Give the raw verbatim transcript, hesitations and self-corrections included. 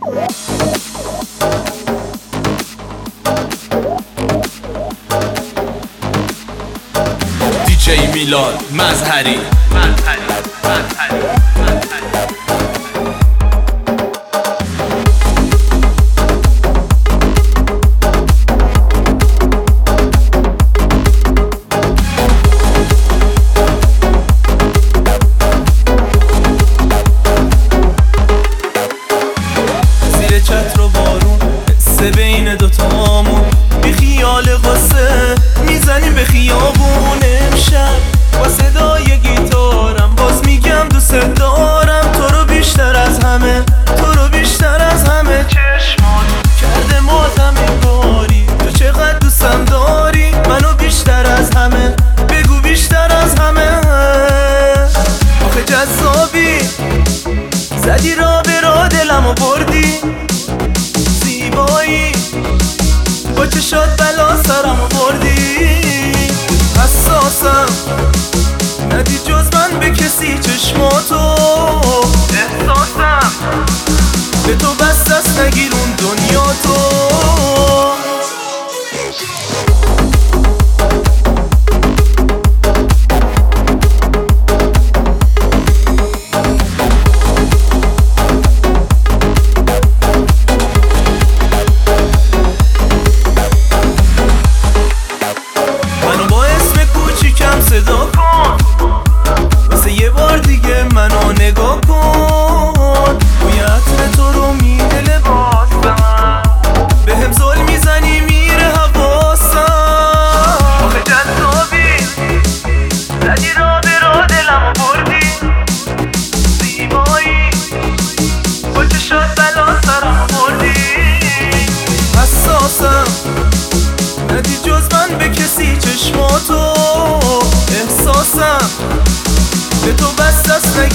دیجی میلاد مظهری مظهری مظهری مظهری چتر و بارون حسه بین دوتامون بی خیال قصه میزنیم به خیابون. امشب با صدای گیتارم باز میگم دوست دارم تو رو بیشتر از همه، تو رو بیشتر از همه. چشمات کرده ماتم انگاری، تو چقدر دوستم داری منو بیشتر از همه، بگو بیشتر از همه. آخه جذابی زدی را به را دلمو بردی، زیبایی با چشات بلا سرمو بردی. حساسم ندی جز من به کسی چشماتو، احساسم به تو بس دست نگیر اون دنیا تو. صدا کن واسه یه بار دیگه منو نگاه کن، بوی عطر تو رو میده لباس به من، به هم زل میزنی میره حواسم. آخه جذابی زدی را به را دلمو بردی، زیبایی با چشات بلا سرمو بردی. حساسم ندی جز من به کسی چشماتو، احساسم به تو بس دست